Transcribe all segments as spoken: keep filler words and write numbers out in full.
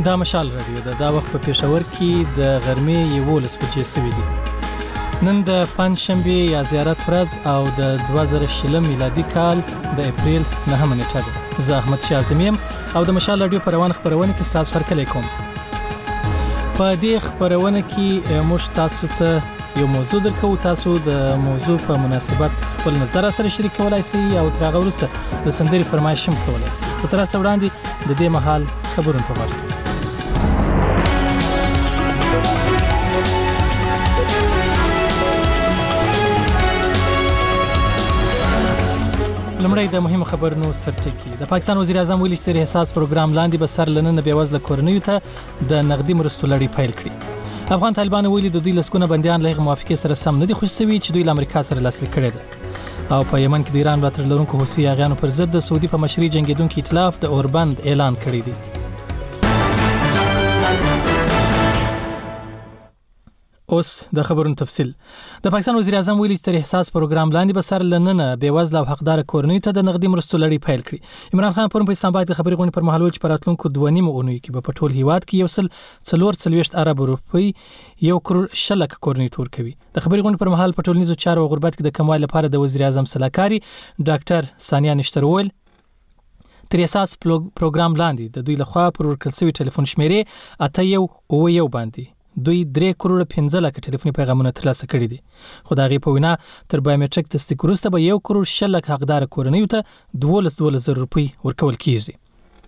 دا مشال رادیو ده. دا وخت په پېښور کې د غرمې یولس بجې سوي دي. نن د پنجشنبې یا زیارت ورځ او د دوه زره شلم میلادي کال د اپریل نهمه نیټه ده. زه احمد شاه اعظمي یم او د مشال رادیو په روانه خپرونه کې ستاسو هرکلی کوم. په دې خپرونه کې موږ تاسو ته یو موضوع درکو. تاسو د موضوع په مناسبت خپل نظر سره شریک کولای شئ او تر هغه وروسته د سندرې فرمایش هم کولای شئ. خو تر اوسه وړاندې د دې مهال خبرونه ته ورسئ. لمړی د مهمو خبرونو سرټکی. د پاکستان وزیر اعظم ویلي چې د حساس پروګرام لاندې به سر لننه بېوزله کورنیو ته د نقدي مرستو لړۍ پیل کړي. افغان طالبان ویلي د دوی لسګونه بندیان له هغې موافقې سره سم نه دي خوشي شوي چې دوی له امریکا سره لاسلیک کړې ده. او په یمن کې د ایران ملاتړ لرونکو حوثي یاغیانو پر ضد د سعودي په مشرۍ جنګېدونکي ائتلاف د اوربند اعلان کړی دی. اوس د خبرونو تفصیل. د پاکستان وزیر اعظم ویلي چې تر حساس پروګرام لاندې به سر لننه بېوزله او حقدار کورنیو ته د نقدي مرستو لړۍ پیل کړي. عمران خان پرون په اسلام آباد کې خبري غونډې پر مهال ویل چې په راتلونکو دوه نیمو اونیو کې به په ټول هیواد کې یو سل څلور څلوېښت ارب روپۍ یو کروړ شل لکه کورنیو ته ورکوي. د خبري غونډې پر مهال په ټولنیزو چارو او غربت کې د کموالي لپاره د وزیر اعظم سلاکاري ډاکټر ثانیه نشتر وویل تر اساس پروګرام لاندې د دوی لخوا پر ورکړل شوي ټلیفون شمیرې اته یو اوه یو باندې دوی درې کروړه پنځه لکه ټلیفوني پیغامونه ترلاسه کړي دي. خو د هغې په وینا تر بایومټریک تصدیق وروسته به یو کروړ شل لکه حقداره کورنیو ته دولس دولس زره روپۍ ورکول کیږي.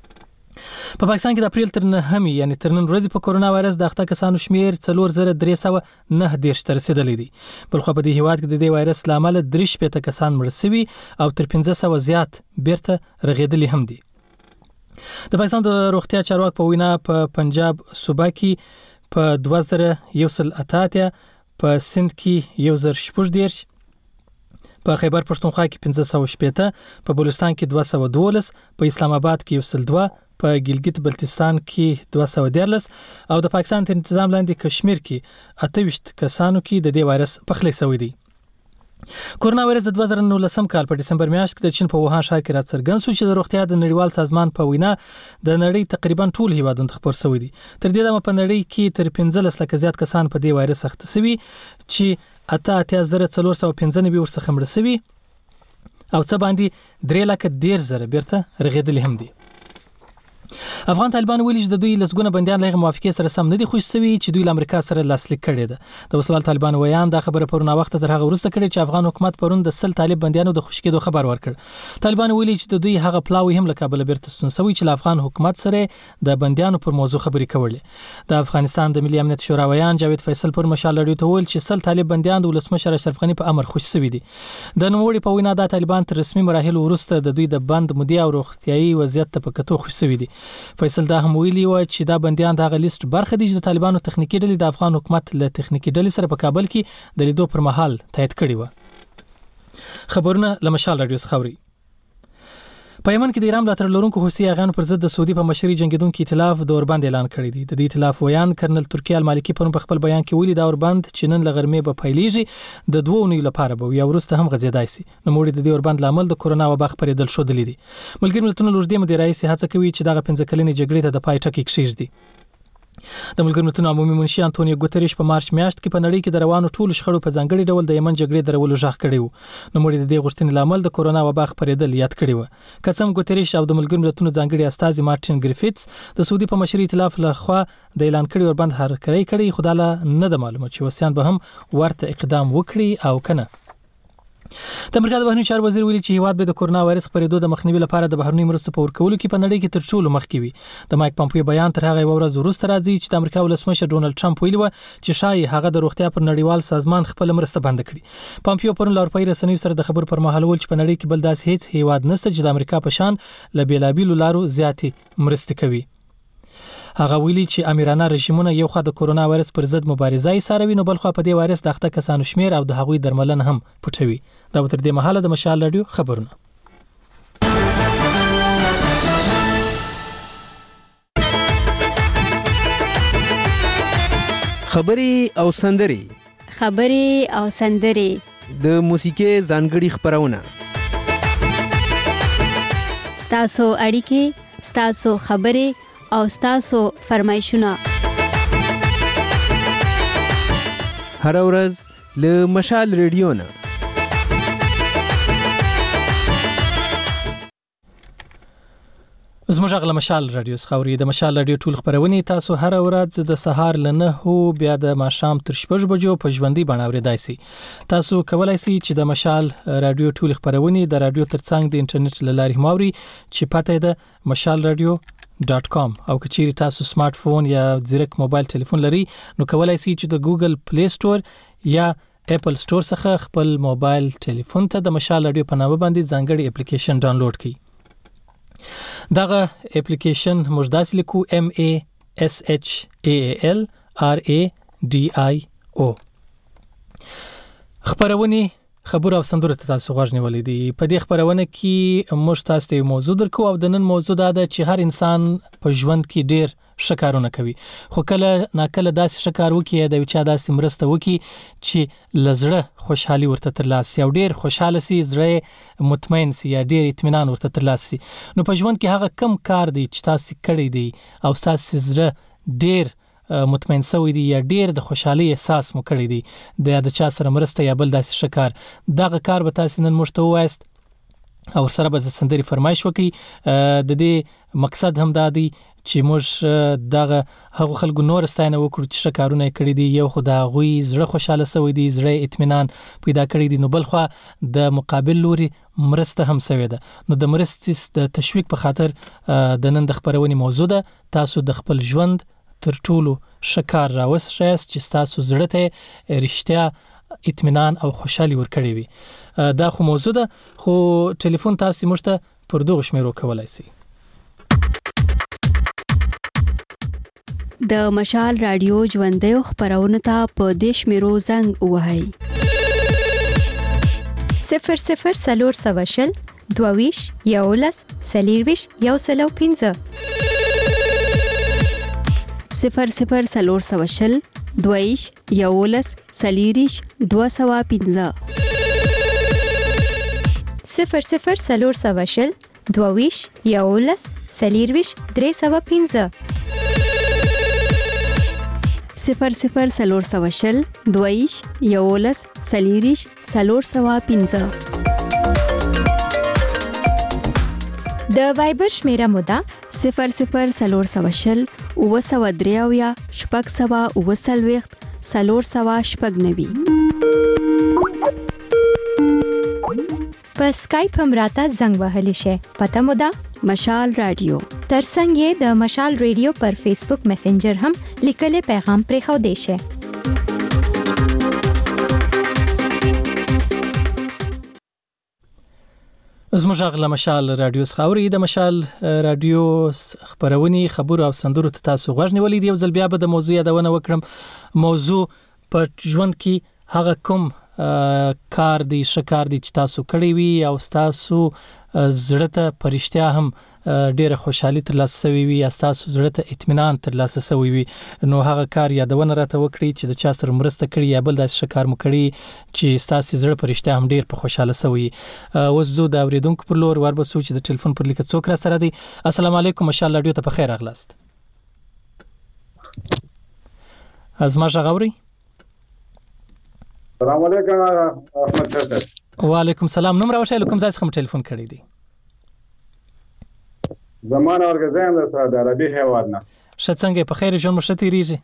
په پاکستان کې د اپریل تر نهمې یعنې تر نن ورځې په کورونا وایرس د اخته کسانو شمیر څلور زره درې سوه نهه دېرش ته رسېدلی دی. بلخوا په دې هیواد کې د دې وایرس له امله درې شپېته کسان مړه سوي او تر پنځه سوه زیات بیرته رغېدلي هم دي. د پاکستان د روغتیا چارواک په وینا په پنجاب صوبه کې په دوه زره یو سل اته اتیا، په سند کې یو زر شپږ دېرش، په خیبر پښتونخوا کې پنځه سوه شپېته، په بلوچستان کې دوه سوه دولس، په اسلام آباد کې یو سل دوه، په ګلګت بلتستان کې دوه سوه دیارلس او د پاکستان تر انتظام لاندې کشمیر کې اته ویشت کسانو کې د دې وایرس پخلی شوی دی. کورونا وایرس د دوه زره نولسم کال په ډسمبر میاشت کې د چین په ووهان ښار کې راڅرګند شو چې د روغتیا د نړیوال سازمان په وینا د نړۍ تقریبا ټول هیوادونو ته خپور شوی دی. تر دې دمه په نړۍ کې تر پنځلس لکه زیات کسان په دې وایرس اخته شوي چې اته اتیا زره څلور سوه پنځه نوي ورڅخه مړه شوي او څه باندې درې لکه دېرش زره بیرته رغېدلي هم دي. افغان طالبان ویلي چې د دوی لسګونه بندیان له هغې موافقې سره سم نه دي خوشي شوي چې دوی له امریکا سره لاسلیک کړې ده. د وسوال طالبان ویان دا خبره پرون وخت تر هغه وروسته کړې چې افغان حکومت پرون د سل طالب بندیانو د خوشي کېدو خبر ورکړ. طالبان ویلي چې د دوی هغه پلاوی هم له کابل بیرته ستون شوي چې له افغان حکومت سره د بندیانو پر موضوع خبرې کولې. د افغانستان د ملي امنیت شورا ویان جاوید فیصل پر مشال رادیو ته ویل چې سل طالب بندیان د ولسمشر اشرف غني په امر خوشي شوي دي. د نوموړي په وینا دا طالبان تر رسمي مراحلو وروسته د دوی د بند مودې او روغتیایي وضعیت ته په کتو خوشي شوي دي. فیصل دا هم ویلي و چې دا بندیان د هغه لیست برخه دي چې د طالبانو تخنیکي ډلې د افغان حکومت له تخنیکي ډلې سره په کابل کې د لیدو پر مهال تایید کړي و. خبرونه له مشال رادیو څخه اورئ. په یمن کې د ایران ملاتړ لرونکو حوثي یاغیانو پر ضد د سعودي په مشرۍ جنګېدونکي ائتلاف د اوربند اعلان کړی دی. د دې ائتلاف ویان کرنل ترکي المالکي پرون په خپل بیان کې ویلي دا اوربند چې نن له غرمې به پیلېږي د دوه اونیو لپاره به یا وروسته هم غځېدای شي. نوموړي د دې اوربند له امله د کورونا وبا خپرېدل ښودلي دي. ملګري ملتونو له اوږدې مودې راهیسې هڅه کوي چې دغه پنځه کلنې جګړې ته د پای ټکی کښېږدي. د ملګرو ملتونو عمومي منشي انټونیو ګوتریش په مارچ میاشت کې په نړۍ کې د روانو ټولو شخړو په ځانګړي ډول د یمن جګړې درولو غږ کړی و. نوموړي د دې غوښتنې له امله د کورونا وبا خپرېدل یاد کړی و. که څه هم ګوتریش او د ملګرو ملتونو ځانګړي استازي مارټین ګریفټس د سعودي په مشرۍ ائتلاف له خوا د اعلان کړي اوربند هرکلی کړی، خو دا نه ده معلومه چې وسیان به هم ورته اقدام وکړي او که نه. د امریکا د بهرنیو چارو وزیر ویلي چې هیواد به د کورونا وایرس خپرېدو د مخنیوي لپاره د بهرنیو مرستو په ورکولو کې په نړۍ کې تر ټولو مخکې وي. د مایک پامپیو بیان تر هغه یوه ورځ وروسته راځي چې د امریکا ولسمشر ډونالډ ټرمپ ویلي وه چې ښایي هغه د روغتیا پر نړیوال سازمان خپله مرسته بنده کړي. پامپیو پرون له اروپایي رسنیو سره د خبرو پر مهال وویل چې په نړۍ کې بل داسې هیڅ هیواد نشته چې د امریکا په شان له بېلابېلو لارو زیاتې مرستې کوي. هغه ویلي چې امیرانه رژیمونه یو خوا د کورونا وایرس پر ضد مبارزه ایساروي، نو بل خوا په دې وایرس د اخته کسانو شمیر او د هغوی درملنه هم پټوي. دا به تر دې مهاله د مشال رادیو خبرونه. خبرې او سندرې خبرې او سندرې د موسیقۍ ځانګړي خپرونه ستاسو اړیکې، ستاسو خبرې او ستاسو فرمایشونه هر ورځ له مشال ریډیو نه زموږ غل مشال رادیو خاوري د مشال رادیو ټول خبرونه تاسو هر ورځ د سهار لنه هو بیا د ماښام تر شپږ بجو په ژوندۍ بڼه اوریدای شئ. تاسو کولای شئ چې د مشال رادیو ټول خبرونه د رادیو ترڅنګ د انټرنیټ لارې ماوري چې پته ده مشال رادیو ډاټ کام او کچېری تاسو سمارټ فون یا ځیرک موبایل ټلیفون لري نو کولای شئ چې د ګوګل پلی سٹور یا اپل سٹور څخه خپل موبایل ټلیفون ته د مشال رادیو په نامه باندې ځانګړي اپلیکیشن ډاونلوډ کړئ. دغه اپلیکیشن موږ داسې لیکو M A S H A L R A D I O. خبرونه خبر او سندره تاسو غوښ نیولې دي. په دې خبرونه کې موږ تاسو ته موضوع درکو او د نن موضوع دا ده چې هر انسان په ژوند کې ډېر شکارونه کوي خو کله ناکله داسې شکار وکي د چا داسې مرسته وکي چې لزړه خوشحالي ورته ترلاسه او ډېر خوشاله سي زړه مطمئن سي یا ډېر اطمینان ورته ترلاسه نو په ژوند کې هغه کم کار دی چې تاسو کړی دی او تاسو زړه ډېر مطمئن سوی دی یا ډېر د خوشحالي احساس مو کړی دی د د چا سره مرسته یا بل داسې شکار دغه کار به تاسو نن مشته وایست او سره به سندري فرمایش وکي. د دې مقصد هم دا دی چې موږ دغه هغه خلکو نور ستاینه وکړو چې شکارونه کړی دي یو خدای غوي زړه خوشاله سوی دی زړه اطمینان پیدا کړی دی نو بل خو د مقابل لوري مرسته هم سوی ده نو د مرستې د تشویق په خاطر د نن د خبرونې موضوع ده تاسو د خپل ژوند تر ټولو شکار راوستئ چې تاسو زړه ته رښتیا اطمینان او خوشحالي ورکړي وي. دا خو موضوع ده خو ټلیفون تاسو مشته پر دغه شمیرو کولای شئ. د مشال رادیو ژوندۍ خبرونه ته په دیش میرو زنګ وهاي صفر صفر سلور سواشل دوویش یولس سلیرویش یو سلو پینزه صفر صفر سلور سواشل دوویش یولس سلیریش دو سوا پینزه صفر صفر سلور سواشل دوویش یولس سلیرویش درې سوا پینزه صفر صفر سلور سواشل دویش یولس سلیریش سلور سوا پینزه د وایبر شمیره مودا صفر صفر سلور سواشل او سوا دریاویا شپږ سوا او سلويخت سلور سوا شپږ نوي په اسکایپ هم راته زنګ وهلی شي پته مودا مشال رادیو ترڅنګ د مشال رادیو پر فیسبوک میسنجر هم لیکلي پیغام پرې خو دی شي. زموږ غل مشال رادیو خاوري د مشال رادیو خبرونی خبر او سندرو ته تاسو غوښ نیولې دی. ځل بیا به د موضوع یادونه وکړم. موضوع په ژوند کې هغه کوم کار دی شکار دی چې تاسو کړی وي او تاسو زړه ته پرشتیا هم ډیره خوشحالي ترلاسه شوی وي یا تاسو زړه ته اطمینان ترلاسه شوی وي نو هغه کار یادونه راته وکړي چې د چا سره مرسته کړی یا بل داسې شکار مو کړی چې تاسو زړه پرشتیا هم ډیر په خوشاله شوی. وزو د اوریدونکو پر لور وربسو چې د ټلیفون پر لیکه څوک را سره دی. السلام علیکم مشال رادیو ته په خیر اغلاست. از ما غوري السلام علیکم احمد صاحب. وعلیکم السلام. نوم راوښه کوم ځای څخه ټلیفون کړی دی؟ زمانه ورګزایم د سعودي عربي هیواد نه. شڅنګ په خیر ژوند مشته ریږي.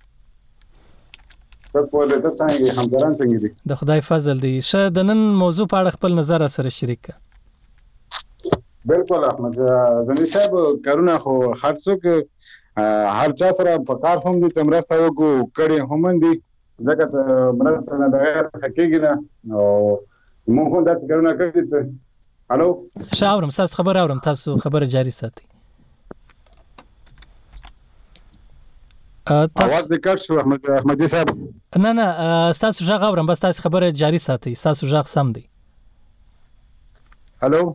ته په دې څنګه همکاران څنګه دي؟ د خدای فضل دی. شه د نن موضوع په اړه خپل نظر سره شریک کړه. بالکل احمد زمي صاحب کارونه خو خاصو کې هر چا سره په کار هم دي تمرسته وکړو کړي هم دي ځکه چې مرسته نه بغیر حقیقي نه او موږ هم داسې کارونه کوي چې الو شاورم تاسو خبر اورم تاسو خبره جاری ساتي. اواز دې کټ شو احمد احمدي صاحب. نه نه تاسو ژغ اورم بس تاسو خبره جاری ساتي تاسو ژغ سم دی. الو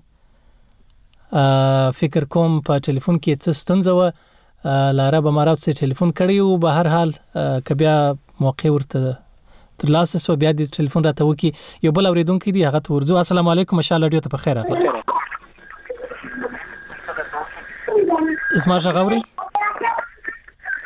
فکر کوم په ټلیفون کې څه ستونزه و لاره به مراد سره ټلیفون کړی او به هر حال کبیا موقع ورته تر لاسه سو بیا د ټلیفون راته وکي یو بل اوریدونکو دی هغه ورزو. السلام علیکم مشال رادیو ته په خیر اغلاست. اسما غوري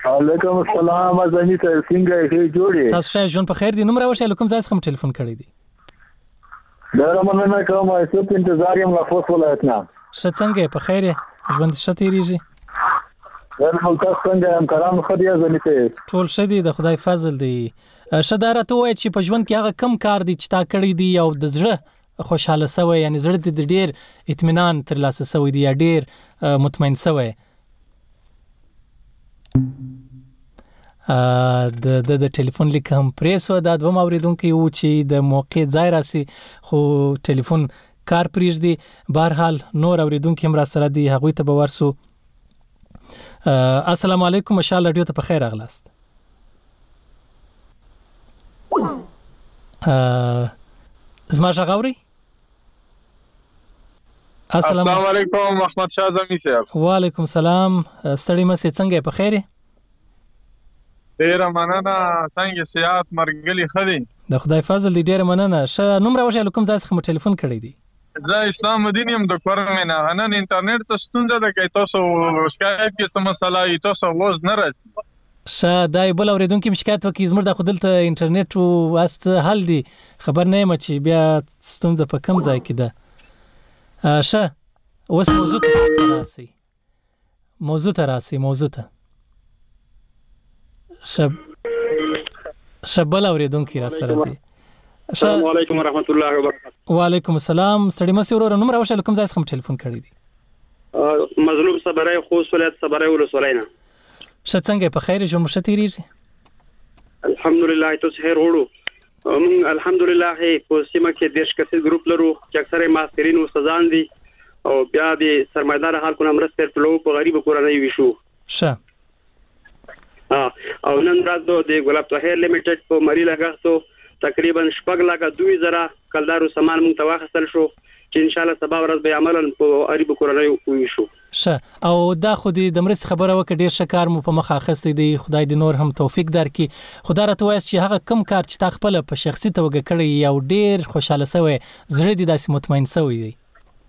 علیکم السلام ازنی ته څنګه یې جوړې تاسو ښه ژوند په خیر دي نوم راوښه کوم ځای څخه ټلیفون کړی دی دا رمنه کوم ایسو په انتظار یم لا فوس ولایت نه ښه څنګه په خیر ژوند ښه تیریږي ورته تاسو څنګه هم کرام خدای ازنی ته ټول ښه دي د خدای فضل دی ښه دا راته وایي چې په ژوند کې هغه کم کار دی چې تا کړی دی او د زړه خوشاله سوی یعنی زړه د ډیر اطمینان ترلاسه سوی دی یا ډیر مطمئن سوی د د د ټلیفون لیک هم پریسو دا دوه اوریدونکو یو چې د موقع ځای راسي خو ټلیفون کار پریږدي بهرحال نور اوریدونکو هم را سره دي هغوی ته به ورسو السلام علیکم مشال رادیو ته په خیر اغلاست زما ژغوري السلام علیکم محمد شاه زمي صاحب وعلیکم السلام ستړي مسې څنګه په خیر ډیر مننه څنګه سیاحت مرګلي خدي د خدای فضل دی ډیر مننه ش نوم راوښه کوم ځای څخه ټلیفون کړی دی زه اسلام مدین یم د کورمنه نن انټرنیټ څه ستونزه ده کې تاسو سکایپ کې څه مسله ای تاسو وز نه راځي ش دای بل اوریدونکو شکایت وکي زموږ د خپل انټرنیټ او واست حل دی خبر نه یم چې بیا ستونزه په کم ځای کې ده ش اوس موضوع ته راسي موضوع ته راسي موضوع ته شب شبل اوریدونکو را سره دي السلام علیکم ورحمت الله وبرکاته وعلیکم السلام ستړي مسې ورور نوم راوښه کوم ځای څخه ټلیفون کړی دی مظلوم صبرای خوست ولایت صبرای ولسوالۍ نه ښه څنګه په خیر ژوند مو ښه تیریږي الحمدلله تاسو خیر وړو موږ الحمدلله په سیمه کې دیش کسي ګروپ لرو چې اکثره ماسترین او استادان دي او بیا د سرمایدار خلکو مرسته ټولو په غریب کورنۍ وشو ښه او نن راځو د ګلاب طاهر لیمیټډ په مری لګښتو تقریبا شپږ لکه دوه زره کلدارو سامان موږ ته واخیستل شو چې ان شاء الله سبا ورځ به عملاً په غریب کورنۍ وشو ښه او دا خو د مرستې خبره وکړه ډیر ښه کار مو په مخه اخیستی دی خدای دې نور هم توفیق درکړي خدای راته وایي چې هغه کم کار چې تا خپل په شخصي توګه کړی یو ډیر خوشاله سوی زړه دې داسې مطمئن سوی دی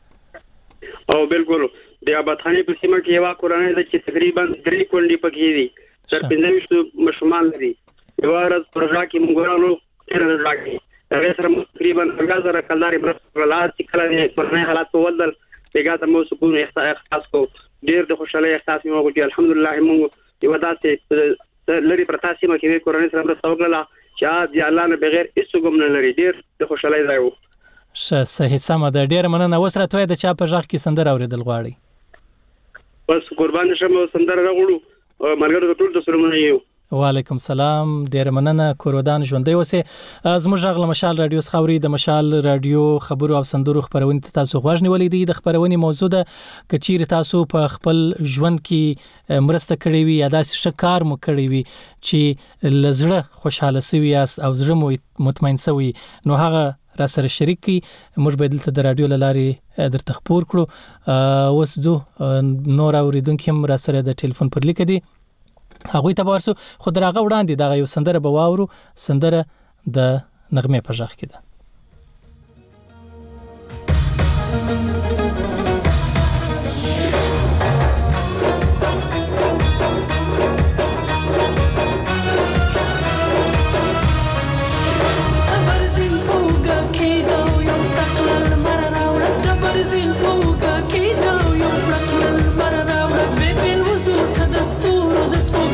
او بالکل د آبادخانې په سیمه کې یو کورنۍ ده چې تقریبا درې کونډې پکې دي تر پنځه ویشت ماشومان لري یو ورځ پروژه کې موږ ورانو تر راځي هغه سره تقریبا هغه کلداري برسولات چې کله د کورنۍ حالات په ودل پیګه ته مو سکون احساس کو ډیر د خوشاله احساس مو وکړ الحمدلله موږ یو داسې لري پرتاسي مو کې کورنۍ سره مرسته وکړه چې د الله نه بغیر هیڅ کوم نه لري ډیر د خوشاله ځای وو ښه صحیح سم ده ډیر مننه وسره توې د چا په ځخ کې سندر اوریدل غواړي بس قربان شم سندر راغړو ملګرو ټول د سلامونه یو وعلیکم السلام ډیر مننه کورودان ژوندۍ اوسه زموږ غل مشال رادیو خبري د مشال رادیو خبرو او سندرو خبرونه تاسو غوښ نیولې دي د خبرونې موضوع ده کچیر تاسو په خپل ژوند کې مرسته کړې وي یا داسې شکار مو کړې وي چې لزړه خوشاله سوي او زړه مو مطمئن سوي نو هغه را سره شریک کی موږ به دلته د رادیو لارې درته خبر کړو اوس زه نور اوریدونکو هم را سره د ټلیفون پر لیک دي هغه ته ورسو خو درغه وړاندې دا یو سندره به واورو سندره د نغمه په ځخ کې ده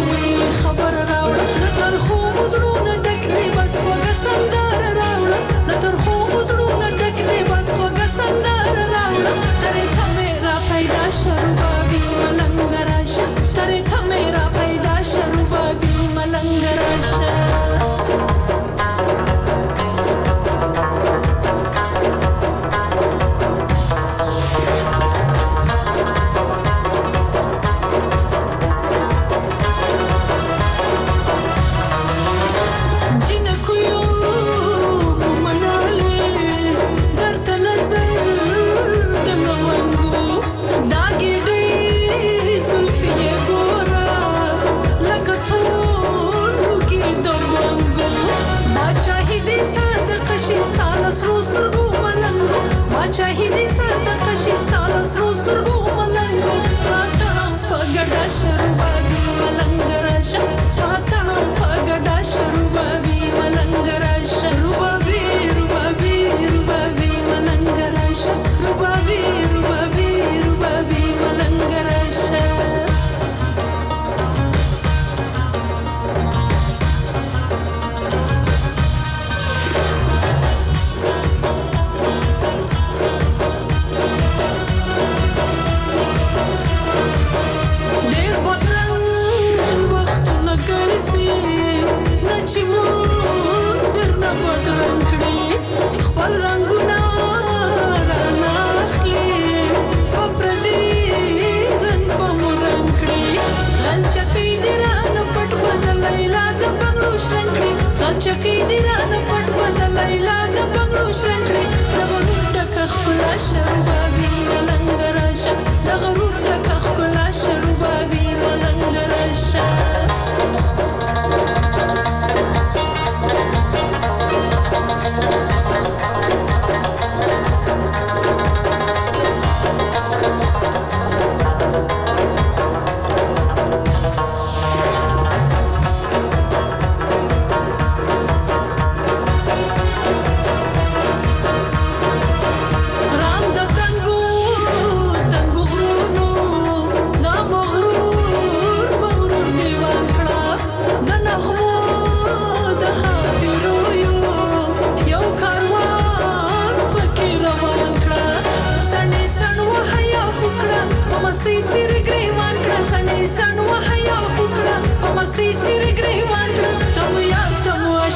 خبر راوړه تر خو مزړونه ډک دی بس وګ سندره راوړه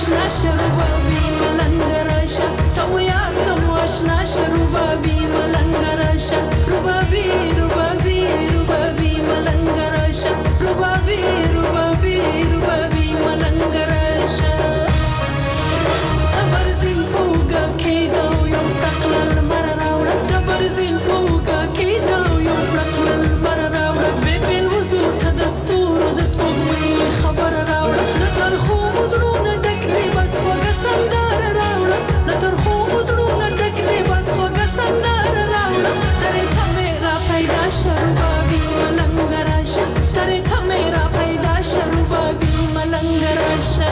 آشنا شربابی ملنگ راشه تو یار تو آشنا شربابی ملنگ راشه ربابی ربابی ربابی ملنگ راشه ربابی ربابی ربابی ملنگ راشه تبرزین پوگا کیدا و یوم تقلل مر راوړه تبرزین پوگا کیدا و یوم تقلل مر راوړه ببل وزو ته دستور د سپوږمۍ خبر راوړه د ترخو مزړونه ډک دی بس خوږه سندره راوړه د ترخو مزړونه ډک دی بس خوږه سندره راوړه ترې ته مې را پیدا شه ربابي ملنګ راشه ترې ته مې را پیدا شه ربابي ملنګ راشه.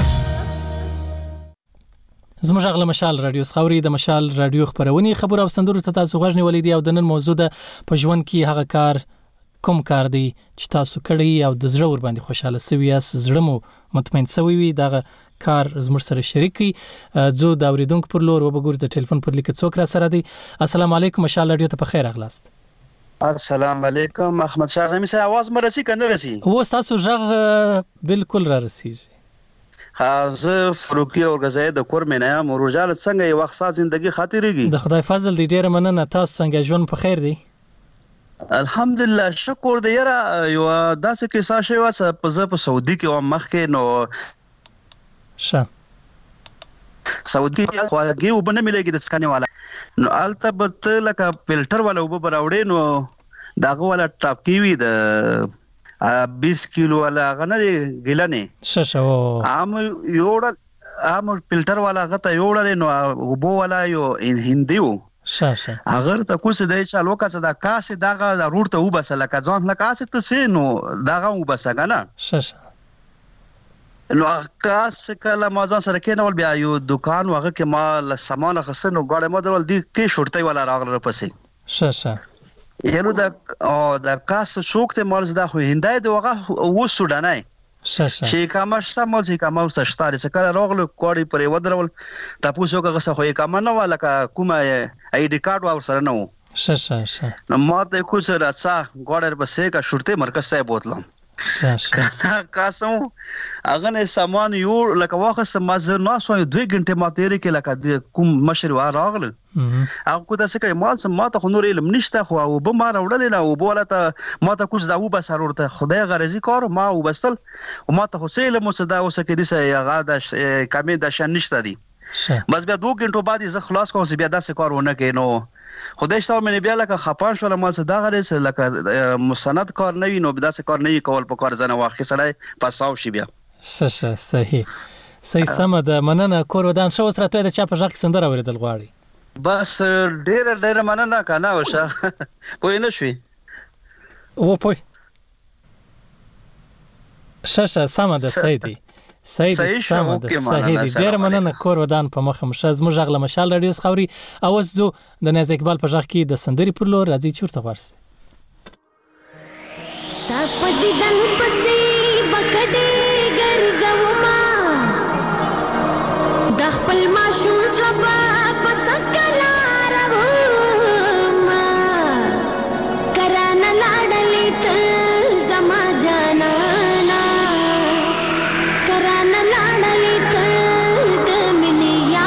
زموږ غل مشال رادیو خاوري د مشال رادیو خبرونې خبر او سندرو ته تاسو غږ نیولې دی او د نن موضوع ده په ژوند کې هغه کار کوم کار دی چې تاسو کړی او د زړه ور باندې خوشاله سوي یاست زړه مو مطمئن سوي وي دا کار زموږ سره شریکي زه د اوریدونکو پر لور وبګور د ټلیفون پر لیک څوک را سره دی. السلام علیکم مشال رادیو ته په خیر اغلاست. السلام علیکم احمد شاه زمي سره आवाज مرسي کنه رسي و تاسو ژغ بالکل را رسیږي. زه فروقي او غزای د کور مینه یم روزاله څنګه یو وخت سات ژوندۍ خاطرېږي د خدای فضل دی ډیره مننه تاسو څنګه ژوند په خیر دی الحمدلله شکر دی یاره یو داسې کې ساشه واسه په زه په سعودي کې و مخکې نو شه سعودي خو هغه وبنه ملګری د سکانه والا نو الته به لکه فلټر والا وب براوړې نو داغه والا ټاپکی وی د बीस किलो वाला غنري ګلنه ششه او عام یوړ عام فلټر والا غته یوړل نو وبو والا یو هندیو ششه اگر ته کوڅ دی چالو کاسه دا کاسه داغه روټ ته وبسله کا ځان لا کاسه ته سينو داغه وبسګا نه ششه نو کاسه کله ما ځان سره کېنول بیا یو دکان واغه کې ما ل سامان خسنو غاړه ما درول دی کې شورتي والا راغله پسې ششه یلو د او د کاس شوک ته مالز د خو هندای د وغه و سودانای ششه شي کامشته مال شي کامو سشتاري څخه راغلو کوړی پرې ودرول تاسو هغه څه خو کام نه ولا کومه اي ډي کارت ور سره نو ششه شه نو ماته خو سره څا ګوړر بسې کا شورته مرکز ته بوتلم ششه کاسو هغه نه سامان یو لکه واخه مازه نو سو دوه غنټه ماته لري کې لکه کوم مشر و راغله هغه کو تاسو کې مال سم ماته خو نور علم نشته خو او به ما راوړل نه او بوله ته ماته کوم دا و بس ورته خدای غرضی کار ما وبستل او ماته خو سیل مو صدا اوسه کې دي سه هغه د کمې د شان نشته دي بس بیا دوه غنټو بعد زه خلاص کوم بیا داسې کار ونه کې نو خدای شته مې بیا لکه خپان شو ما صدا غرض لکه مسند کار نه وي نو داسې کار نه کول په کار زنه واخې سره پاساو شي بیا ششه صحیح صحیح سم ده مننه کور ودان شو سره ته د چا په ځکه سندره ورېدل غواړي بس ډېر ډېر مننه کنه وشه پوه نه شوي و پوه ششه سم ده صحیح دی صحیح سم ده صحیح دی ډېر مننه کور ودان په مخه مشه زموږ غل مشال رادیو خاوري او زو د ناز اقبال په ځکه کې د سندري پر لور راځي چورته ورسي ستاپدی دن پسې بکډې ګرځوما د خپل ماشوم سبا پسکلا روما کران لاړلې ته زما جانانا کران لاړلې ته د ملیا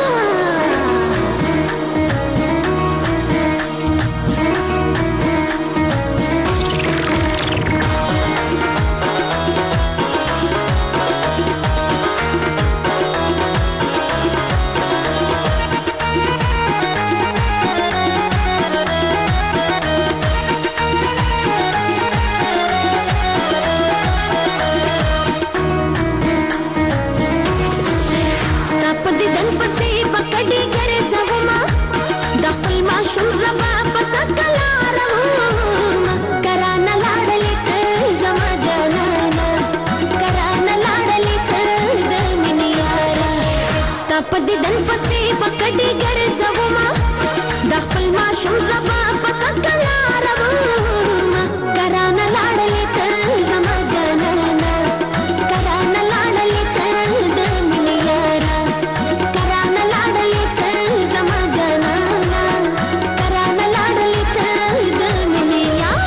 پدې دن پسې پکړې ګرځوما د خپل ماشوم زبا پسکلا روما کران لاړلې ته زما جانانا کران لاړلې ته د مليارا کران لاړلې ته زما جانانا کران لاړلې ته د مليارا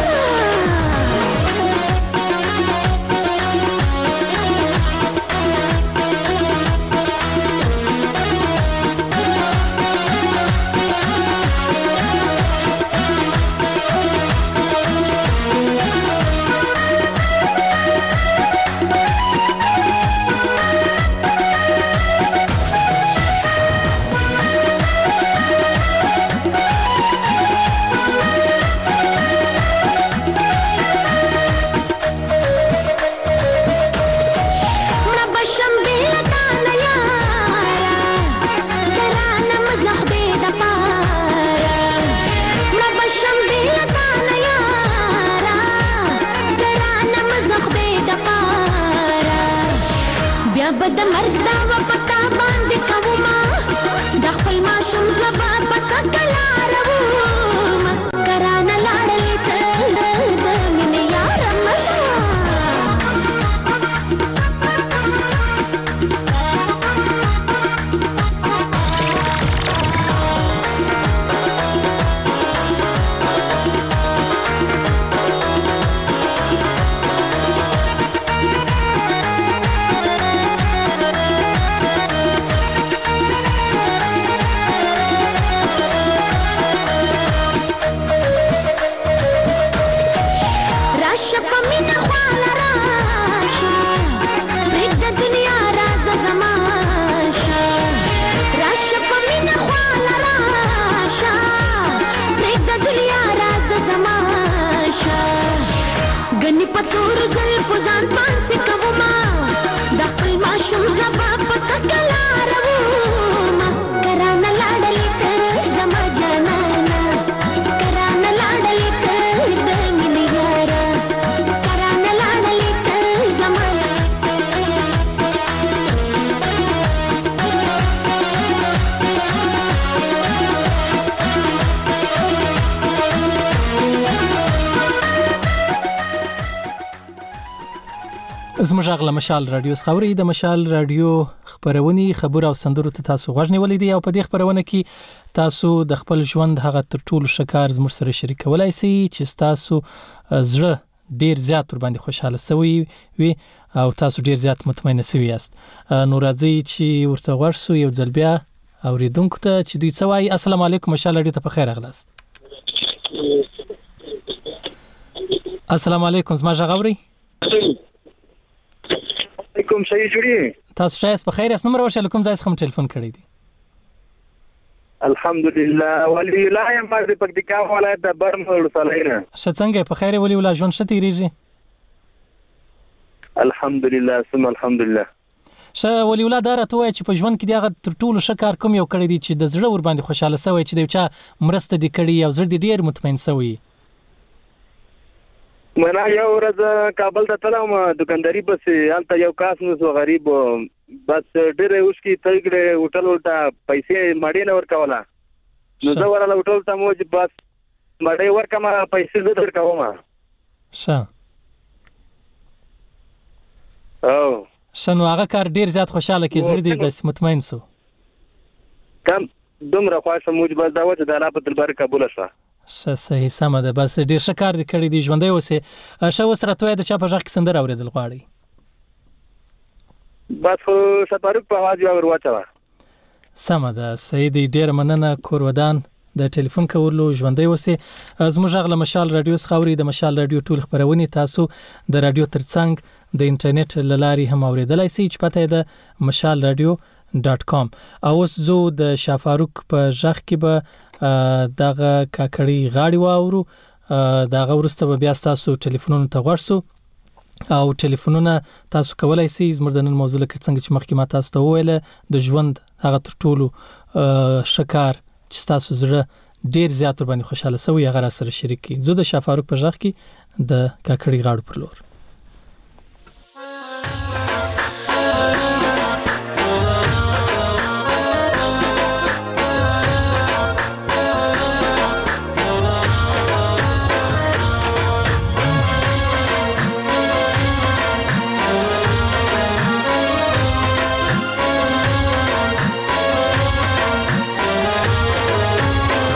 د مرګ دا و پتا باندې کوما د خپل ماشوم زبا پس کلارو ما کرانه لاړې ته د مینې یار مزه پتور زلف ځان پانسي کوما د خپل ماشوم زبا پس کلارو ما کرانه لاړلې ته زما جانانا کرانه لاړلې ته د مینې یارا کرانه لاړلې ته زما زموږ غل مشال رادیو خبري د مشال رادیو خبرونی خبر او سندرو ته تاسو غوښنی ولې دی او په دې خبرونه کې تاسو د خپل ژوند هغه تر ټولو شکار زموږ سره شریکولای شئ چې تاسو زړه ډیر زیات ور باندې خوشاله سوي وي او تاسو ډیر زیات مطمئن سوي یاست. نو راځي چې ورته ورسو یو ځل بیا اوریدونکو ته چې دوی څه وایي. السلام علیکم مشال رادیو ته په خیر اغلاست. السلام علیکم زما ژغوري کوم صحیح جوړی تاسو شایست په خیر اس نمبر ورشه کوم ځای څخه ټلیفون کړی دی؟ الحمدلله ولی لا یم په پکتیکا ولایت د برمل صلینا شڅنګ په خیر ولی ولا ژوند شتي ریږي الحمدلله ثم الحمدلله. ش ولی ولا دار ته وای چې په ژوند کې دغه تر ټولو شکار کوم یو کړی دی چې د زړه ور باندې خوشاله سوی چې دی چا مرسته دی کړی او زړه دی ډیر مطمئن سوی؟ منا یو ورځ کابل ته تلم دکانداري بس هلته یو کاس نو سو غریب بس ډېر اوس کې تګړې هوټل ولته پیسې ماډي نه ورکولا نو زه ورله هوټل ته مو چې بس ماډي ورکم پیسې زه درکوم ښه او شنو هغه کار ډیر زیات خوشاله کې زړه دې د مطمئن سو کم دومره خوښه موږ بس دا و چې د الله په دربار قبول شوه. صحیح سم ده بس ډیر شکر دې کړی دی ژوندۍ اوسه شو سره توې د چا په ځخ کې سندر اوریدل غواړي بس سفارک په आवाज یو ورواچوا سم ده سید ډیر مننه کور ودان د ټلیفون کولو ژوندۍ اوسه زموږ غل مشال رادیو خبري د مشال رادیو ټول خبرونه تاسو د رادیو ترڅنګ د انټرنیټ لاري هم اوریدلای شئ چې پته ده مشال رادیو ډاټ کام. اوس زو د شافاروق په ځخ کې به دغه کاکړی غاړي واورو دغه ورسته بیا تاسو ټلیفونونو ته ورسو او ټلیفونونه تاسو کولای شئ زموږ د نن موضوع کې څنګه چې مخکې ما تاسو ته وویل د ژوند هغه تر ټولو شکار چې تاسو زړه ډیر زیات باندې خوشاله سوي هغه سره شریک کی. زو د شافاروق په ځخ کې د کاکړی غاړو پر لور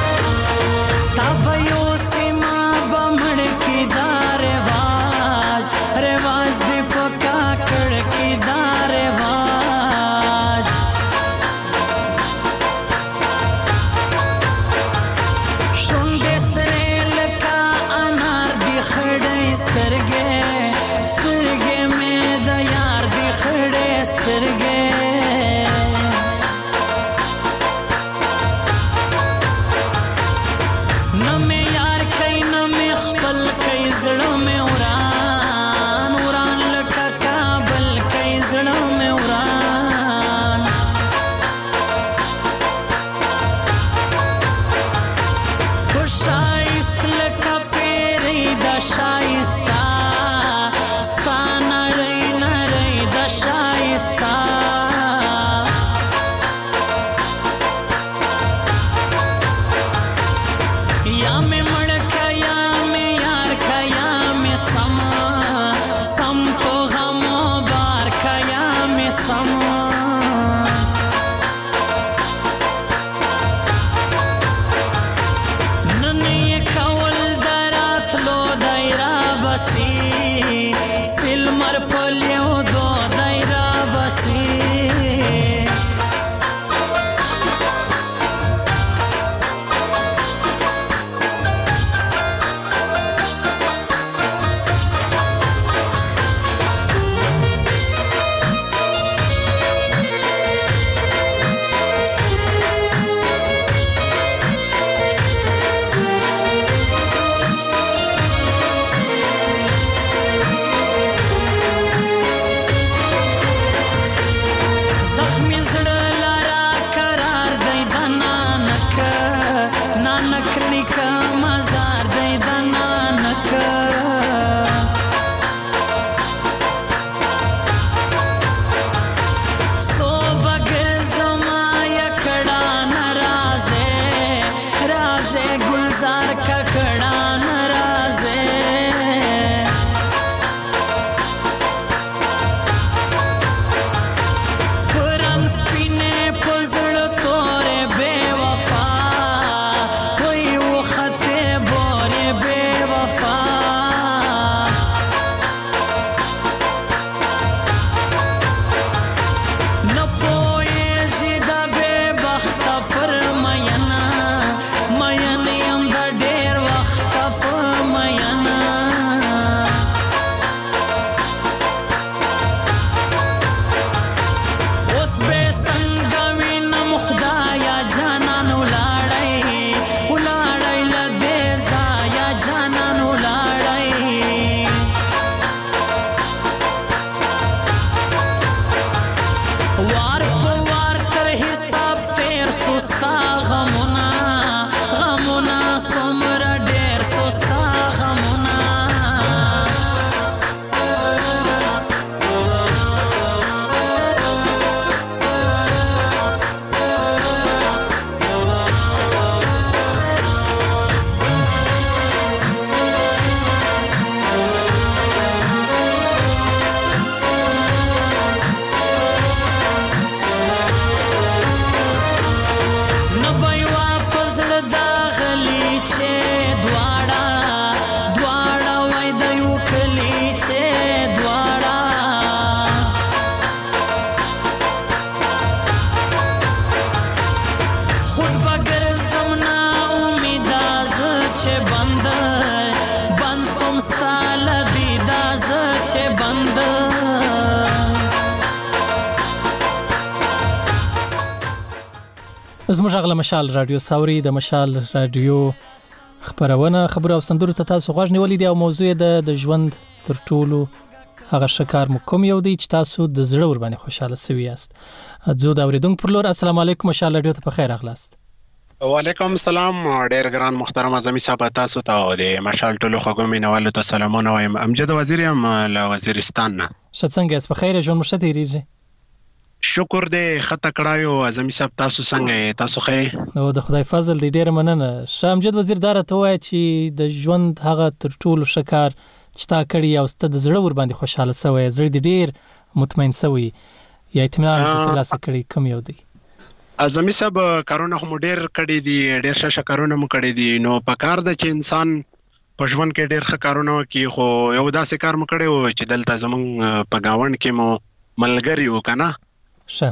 तब यो सीमा बमड़ की दारवाज وار په وار تر حساب تیر سوستا غمونه غمونه څومره ډېر سوستا غمونه زموږ غل مشال رادیو ساوري د مشال رادیو خبرونه خبر او سندرو ته تاسو غوښ نیولې دی او موضوع د د ژوند تر ټولو هغه شکار مو کوم یو دی چې تاسو د زړه ور باندې خوشاله سوي یاست. زه د اوریدونکو پر لور السلام علیکم مشال رادیو ته په خیر اغلاست. وعلیکم السلام ډیر ګران محترم اعظمي صاحب تاسو ته او د مشال ټولو خګو مینوالو ته سلامونه وایم. امجد وزیر یم له وزیرستان نه. شت څنګه په خیر ژوند مشته دیریږي؟ شکر دې خطه کړایو اعظمي صاحب تاسو څنګه تاسو خې؟ نو د خدای فضل دې ډیر مننه. شامجد وزیر دار ته وای چې د ژوند هغه تر ټولو شکار چې تا کړی او ست د زړه ور باندې خوشاله سوی زړه دې ډیر مطمئن سوی یا اطمینان ترلاسه کړی کوم یو دی؟ اعظمي صاحب کارونه هم ډیر کړی دي ډیر ښه شکرونه مو کړی دي نو پکار د چې انسان په ژوند کې ډیر ښه کارونه کوي خو یو داسې کار مو کړی و چې دلته زمونږ په گاوند کې مو ملګری وکنه شه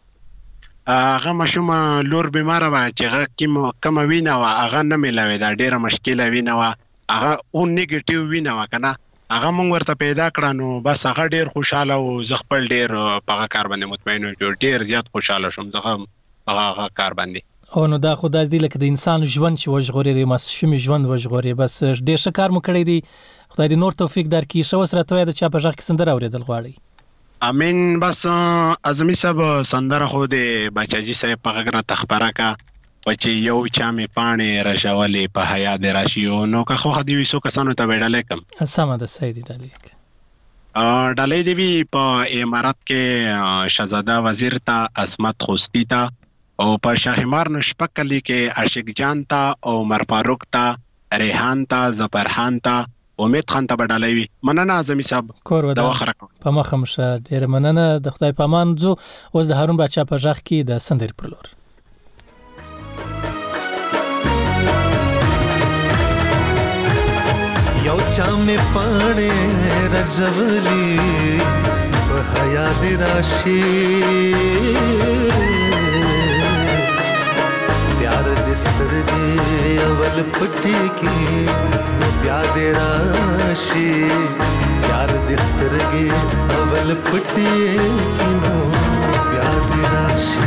هغه مشوم لور بیماره و چې هغه کوم کوم وینه و هغه نه ملوي دا ډیره مشکله وینه و هغه اون نیگیټیو وینه و کنه هغه مونږ ورته پیدا کړه نو بس هغه ډیر خوشاله او زغپل ډیر په هغه کار باندې مطمئن و ډیر زیات خوشاله شوم زغه هغه کار باندې او نو دا خدای دې لکه د انسان ژوند چې وژغوري د مسشم ژوند وژغوري بس ډیر ښه کار مو کړی دی خدای دې نور توفیق درکړي شو سره ته د چا په ځخ کې سندره اوریدل غواړي. امين بس اعظمي صاحب سندره خو دې بچاجي صاحب په غره تخبره کا چې یو چا می پانه راشولې په حیا د راشیو نو که خو خدي وسو کسانو ته وړل کم سم ده سیدی ډالې ا ډالې دی په امارات کې شهزاده وزیر ته عصمت خوستی تا او په شاهمار نشپکلی کې عاشق جان تا او عمر فاروق تا ریحان تا ظفرخان تا امید خان ته بدلوي مننه اعظمي صاحب دا وخره په مخه مشه ډیر مننه د خدای په امان زو اوس د هارون بچا په ځخ کې د سندر پر لور یو چا مې پاڼې رژولي په حیا د راشي پیار د سترګې اول پټي کې بیا دې راشي پیار دې سترګې اول پټي کې نو بیا دې راشي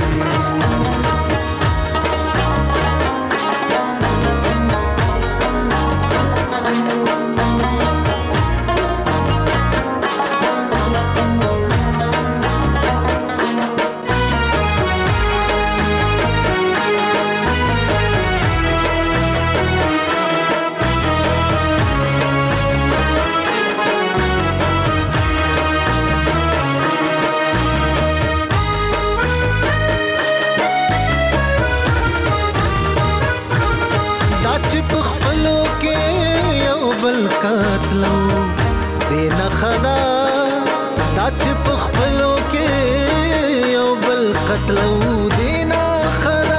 قتلو دینا خدا دا چې په خپلو کې یو بل قتلو دینا خدا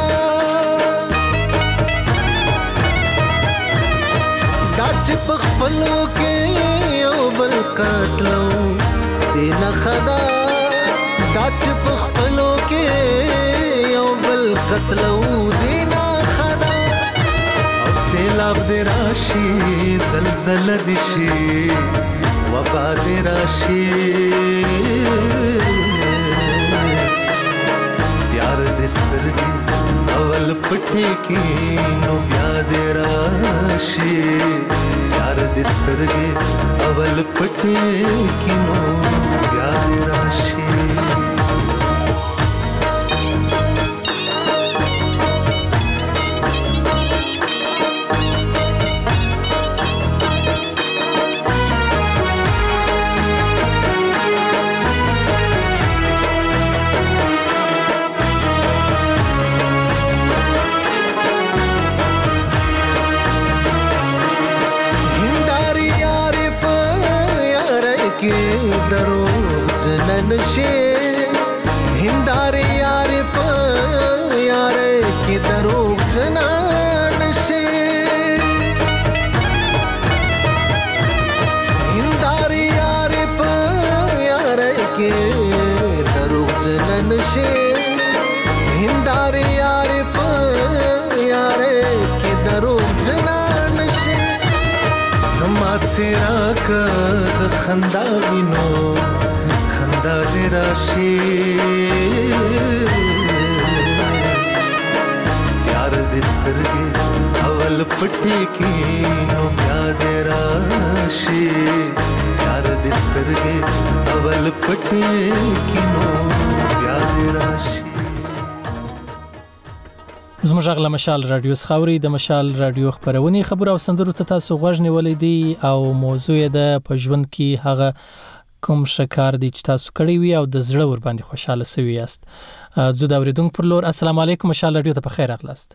دا چې په خپلو کې یو بل قتلو دینا خدا دا چې په خپلو کې یو بل قتلو دینا سیلاب دی راشي زلزله دی شي وبا دی راشي پیار دی سترګې اول پټي کې نو بیا دی راشي پیار دی سترګې اول پټي کې نو بیا دی راشي داسې راکه د خندا وینو خندا دې راشي پیار دې سترګې اول پټې کې نو بیا دې راشي پیار دې سترګې اول پټې کې نو بیا دې راشي. زموږ غلا مشال رادیو خاوري د مشال رادیو خبرونه خبر او سندرو ته تاسو غوږ نیولې دي او موضوع د پښوند کې هغه کوم شکار دي چې تاسو کړی وي او د زړه ور باندې خوشاله سوي یاست. زه دا اوریدونکو پر لور السلام علیکم مشال رادیو ته په خیر اغلاست.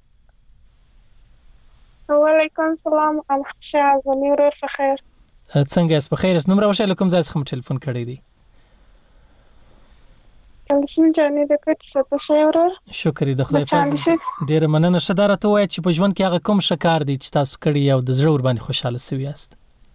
وعلیکم السلام الخشاز ونور په خیر. څنګه یاست؟ په خیر یاست؟ نمبر وشاله کوم ځای څخه ټلیفون کړی دی؟ کلسم جانې د کټ څه په خیر. شکر دې خدای فضل. ډیر مننه. شداره ته وایي چې په ژوند کې هغه کوم شکار دي چې تاسو کړی او د زړه ور باندې خوشاله سوي یاست؟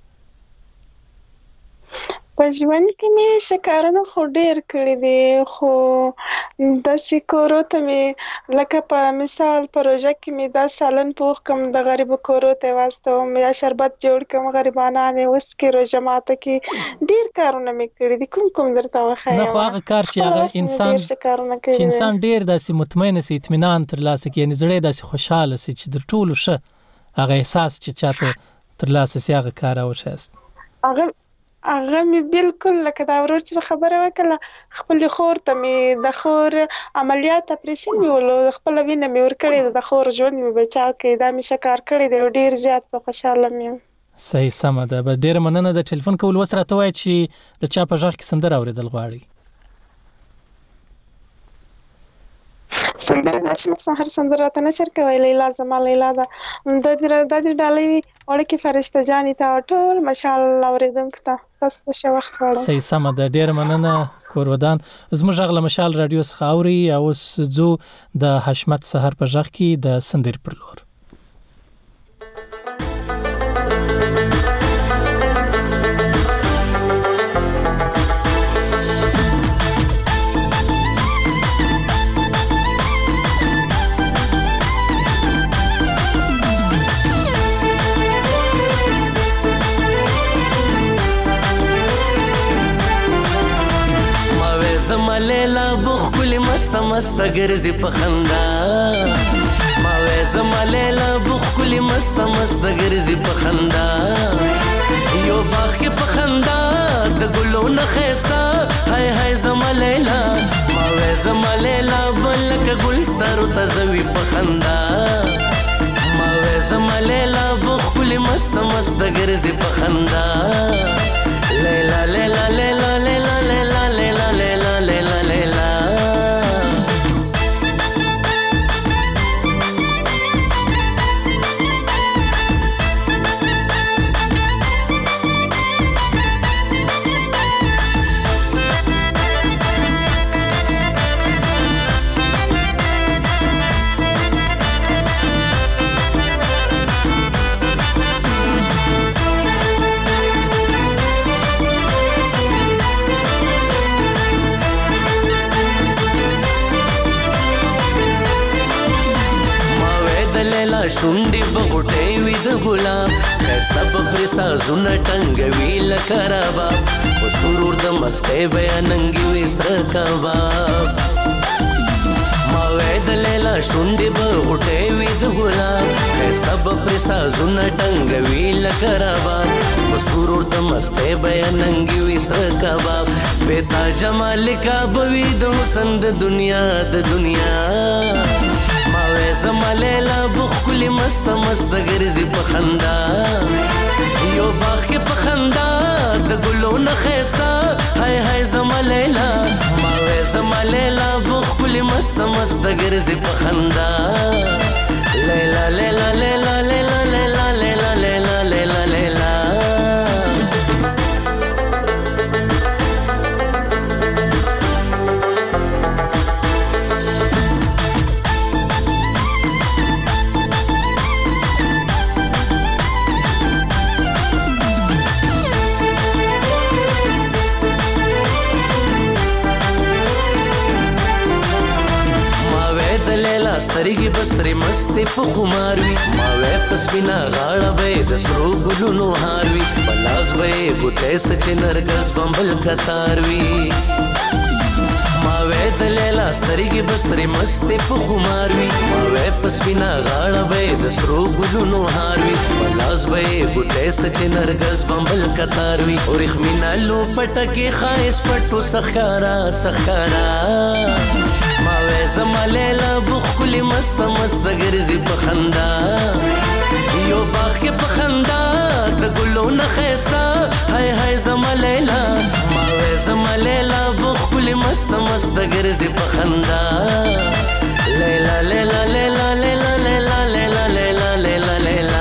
په ژوند کې مې شکارونه خو ډیر کړی دي خو داسې کورو ته مې لکه په مثال پروژه کې مې دا سالن پوخ کم د غریبو کورو ته واستوم یا شربت جوړ کم غریبانانه اوس کې روزه ماته کې ډیر کارونه مې کړی دي. کوم کوم درته وښایم؟ نه خو هغه کار چې هغه انسان چې انسان ډیر داسې مطمئن سي اطمینان ترلاسه کوي یعنی زړه داسې خوشاله سي چې در ټولو شه هغه احساس چې چاته ترلاسه سي هغه کار او شاست هغه هغه مې بالکل لکه دا ورور چې خبره وکړه خپل خور ته مې د خور عملیات اپریشن مې ولو خپل وینه مې ور کړې د خور ژوند مې بچاو کې دا مې شکار کړی دی ډیر زیات په خوشاله مې. صحیح سم ده. به ډیر مننه د ټلیفون کول وسره ته وای چې د چا په ځخ کې سندره اوریدل غواړي. سندره د چې مثلا هر سندره ته نشر کوي لیلا زما لیلا دا د دې د دې ډالۍ ورکه فرشته جانې ته ټول مشال اوریدونکو ته تاسو ښه وخت غواړم. صحیح سم ده. ډیر مننه کورودان. زموږ غلا مشال رادیو خاوري او زو د حشمت سحر په ځخ کې د سندر پر لور. زما لیلا بخکل مست مست ګرځي په خندا ما وې زما لیلا بخکل مست مست ګرځي په خندا یو باغ کې په خندا د ګلو نه خستا هاي هاي زما لیلا ما وې زما لیلا بلک ګل تر تزوي په خندا ما وې زما لیلا بخکل مست مست ګرځي په خندا لیلا لیلا لیلا لیلا لیلا لیلا لیلا لیلا لیلا شونډې بغټې وي د ګلاب ښایسته به پرې سازونه ټنګوي لکه رباب په سرور د مستۍ بیا ننګې وي سره کباب ما وې د لیلا شونډې بغټې وي د ګلاب ښایسته به پرې سازونه ټنګوي لکه رباب په سرور د مستۍ بیا ننګې وي سره کباب بې تا جمال کا به وي د حسن د دنیا د دنیا زما لیلا بخکل مست مست ګرځي په خندا یو باغ کې په خندا د ګلو نه خستا هاي هاي زما لیلا ما وې زما لیلا بخکل مست مست ګرځي په خندا لیلا لیلا لیلا لیلا لیلا لیلا لیلا لیلا لیلا د لیلا سترګې بسترې مستې په خمار وي ما وې په سپینه غاړه به د سرو ګلونو هار وي په لاس به یې ګوتې څه چې نرګس بمبل کتار وي ما وې د لیلا سترګې بسترې مستې په خمار وي ما وې په سپینه غاړه به یې د سرو ګلونو هار وي په لاس به یې ګوتې څه چې نرګس بمبل کتار وي وریښمینه لوپټه کې ښایست پټو سخکارا سخکارا ما وې زما لیلا بخکلي مسته مسته ګرځي په خندا یو باغ کې په خندا د ګلو نه ښایسته هی هی زما لیلا ما وې زما لیلا بخکلي مسته مسته ګرځي په خندا لیلا لیلا لیلا لیلا لیلا لیلا لیلا لیلا لیلا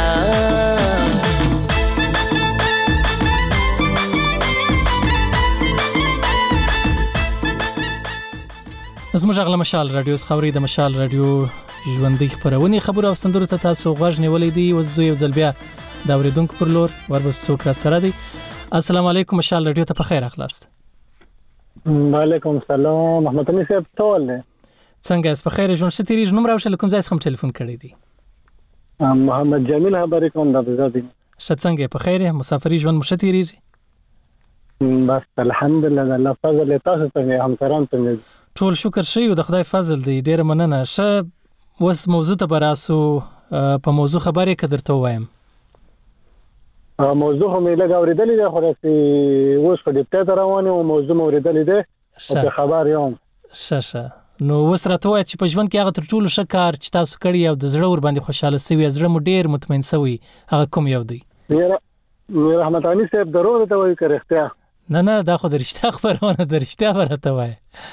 زموږ غلا مشال رادیو خبري د مشال رادیو ژوندۍ خبرونه خبر او سندرو ته تاسو غوږ نیولې دي او زه یو ځل بیا دا اوریدونکو پر لور وربس څوک را سره دي السلام علیکم مشال رادیو ته په خیر اخلاص وعلیکم السلام محمد امین صاحب ټول څنګه اس په خیر ژوند ستې ریج نوم راوښل کوم ځای څخه ټلیفون کړی دی محمد جمیل خبرې کوم د بزادي شت څنګه په خیر مسافری ژوند مشتې ریج بس الحمدلله الله فضل تاسو ته هم سلام ته ټول شکر شي او د خدای فضل دی ډیر مننه شه وس موضوع ته براسو په موضوع خبرې کدر ته وایم موضوع هم له اوریدلې ده خو راسي اوس په دې ته روانه او موضوع اوریدلې ده او خبر یم شاشه نو وسرته وای چې په ژوند کې هغه تر ټولو شکر چې تاسو کړی او د زړه ور باندې خوشاله سوي زړه مو ډیر مطمئن سوي هغه کوم یو دی میرا رحمت علي صاحب ضرور ته وای کړختیا نه نه دا خو د رښتیا خبرونه د رښتیا ورته وای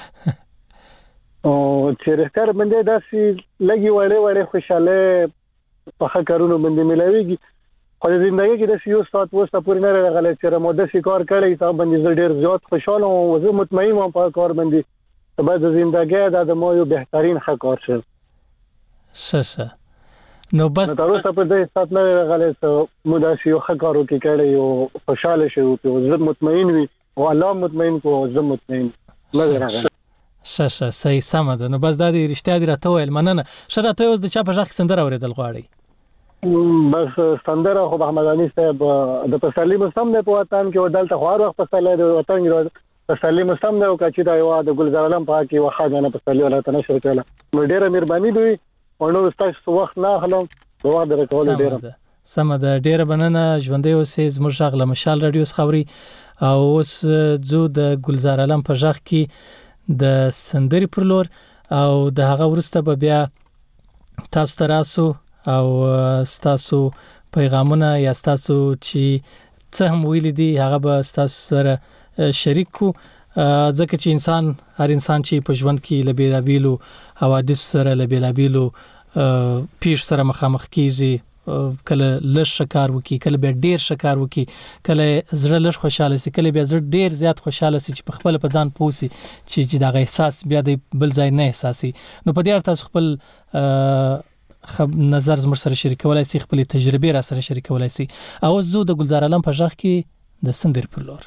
او چې رښتیا باندې داسې لګي وړې وړې خوشاله په خکرونو باندې ملويږي خو د ژوندۍ کې د یو سات وسته پورې نه راغلی چې رموده سي کار کړی تا باندې زه ډیر زیات خوشاله او زه مطمئن یم په کار باندې بعد د ژوندۍ د مو یو بهترین کار شه ششه نو بس تاسو په دې سات نه راغلی چې مو دا یو کارو کې کړی او خوشاله شو او زه مطمئن وي او الله مطمئن کو زه مطمئن نه راغلی ششه صحیح سم ده نو بس د دې رښتیا دی راته ویل مننه شرط اوس د چا په ځخ سندره اوریدل غواړي بس سندره خو محمد علي صاحب د پسلی مستم نه په وطن کې ودلته خو هر وخت پسلی د وطن پسلی مستم نه او کچې دا یو د ګلزار علم پاکي وخاګنه پسلی ولا تنشر کړه نو ډیره مهرباني دوی او نو تاسو وخت نه اخلم دوه درې کول ډیره سم ده ډیره مننه ژوندۍ اوسې زموږ غلا مشال رادیو خبري او اوس زو د ګلزار علم په ځخ کې د سندري پر لور او د هغه ورسته به بیا تاسو تراسو او تاسو پیغامونه یا تاسو چې څه هم ویل دي هغه به تاسو سره شریک کو ځکه چې انسان هر انسان چې په ژوند کې لبیلابیلو حوادث سره لبیلابیلو پیښ سره مخامخ کیږي کله لږ شکار وکي کله به ډیر شکار وکي کله زړه لږ خوشاله سي کله به زړه ډیر زیات خوشاله سي چې په خپل په ځان پوسي چې چې دا احساس بیا د بل ځای نه احساسي نو په دې اړه تاسو خپل خب نظر زموږ سره شریکولای سي خپل تجربه را سره شریکولای سي او زو د ګلزار علم په ځخ کې د سندر پر لور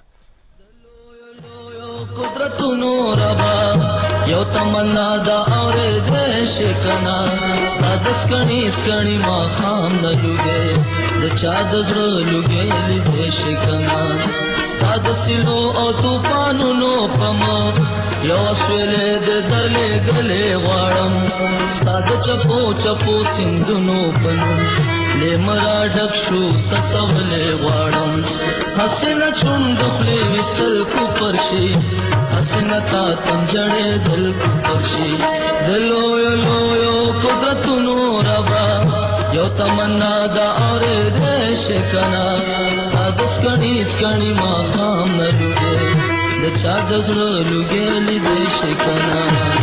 قدرتونو ربا یو تمنا دا اور دیش کنا ستاد سکنی سکنی ما خام نه لوګي د چا د زړه لوګي دیش کنا ستاد سلو او طوفانونو پم یو سویلې د درلې غلې واړم ستاد چپو چپو سندونو پنو لمرا ډک شو سسولې واړم حسنه چوند خپل وستل کو پرشي حسنه تا تم جړې دل کو پرشي دلو یو یو قدرتونو ربا یو تمنا دا اور دیش کنا ستاد سکنی سکنی ما خام نه لوګي د چا د زړه لوګي لې دیش کنا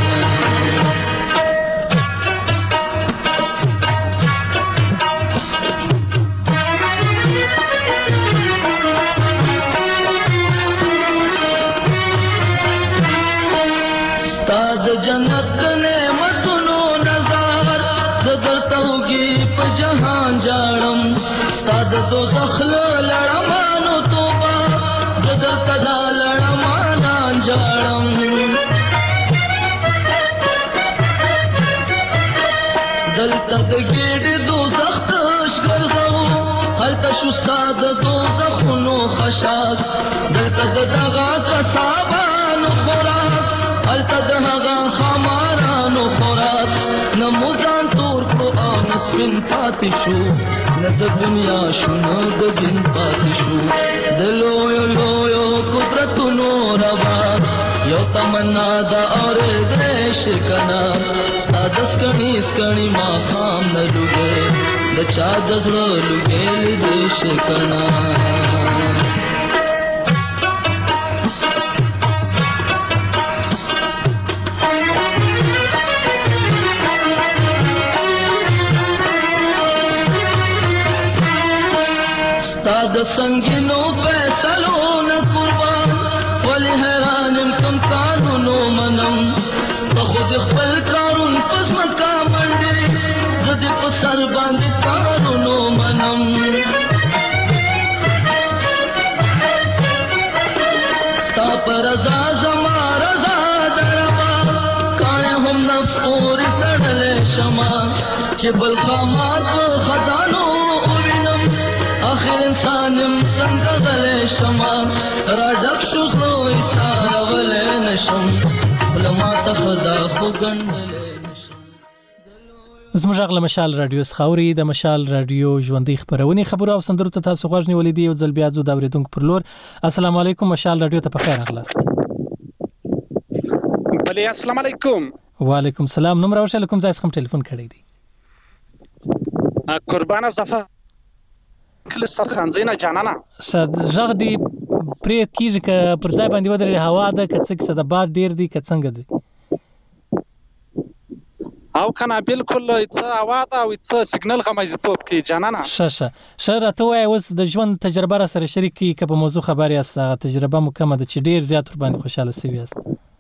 جنت نعمتونو نظر زدر توگی په جهان جاړم ستاد دوزخ لړمانو توبه زدر کدا لړمان جاړم دلته د ګېډې دوزخ تش ګرځو هلته شو ستا د دوزخونو خشاک دلته د دغه کسابانو خوراک هلته د هغه خمارانو خوراک نه مو ځان تور کړو او نه سپین پاتې شو نه د دنیا شو نه د دین پاتې شو د لویو لویو قدرتونو ربا یو تمنا دا اورېدلی شي کنه ستا د سکڼي سکڼي ماښام نه لوګې د چا د زړه لوګې لیدې شي کنه ستا د سنګینو فیصلو نه قربان ولې حیران یم کوم کارونو منم ته خو د خپل کارون په ځمکه منډې زه دې په سر باندې کارونو منم ستا په رضا زما رضا دربا کاڼی هم نفس پورې تړلی شمه چې بل خامات په خزانو ووینم آخر انسان یم څنګه غلی شمه را ډک شو زه ایسارولی نشم بله ماته خدا خو ګڼلی زموږ غږ له مشال راډیو څخه اورئ د مشال راډیو ژوندۍ خپرونې خبرو او سندرو ته تاسو غوږ نیولی دی یو ځل بیا ځو د اورېدونکو پر لور السلام علیکم مشال راډیو ته په خیر راغلاست بلې السلام علیکم وعلیکم السلام نوم راوښیه له کوم ځای څخه ټلیفون کړی دی قربانه ظفر کله سرخانځي نه جانانه شاد ژغ دی پرې کیږي که پر ځای باندې ودرې هوا ده که څه کیسه د باد ډیر دی که څنګه دی او کنه بالکل څه هوا ده او څه سیګنل غمایزتوب کې جانانه شه شه شه راته وایه اوس د ژوند تجربه را سره شریک کړي که په موضوع خبر یاست هغه تجربه مو کومه ده چې ډیر زیات ورباندې خوشحاله سوي یاست